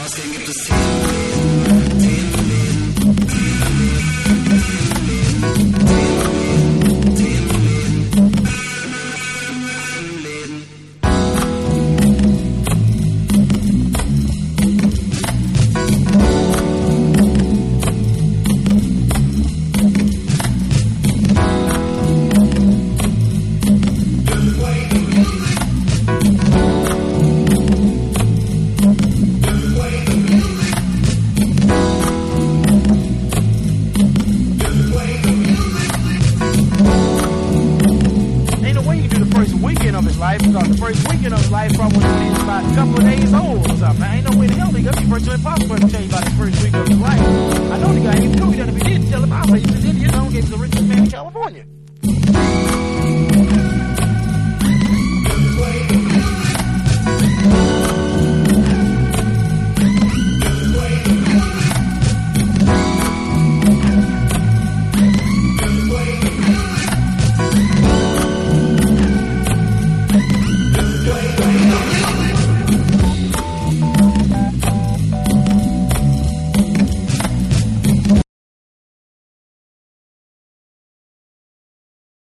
rausgehen, gibt es 10 Läden, 10 Läden, 10 Läden. Because the first weekend of his life probably when he was about a couple of days old or something. I ain't no way to hell he could be virtually impossible to tell you about the first week of his life. I know the guy, he knew he done. If he didn't tell him, I would have said, you know, he was the richest man in California.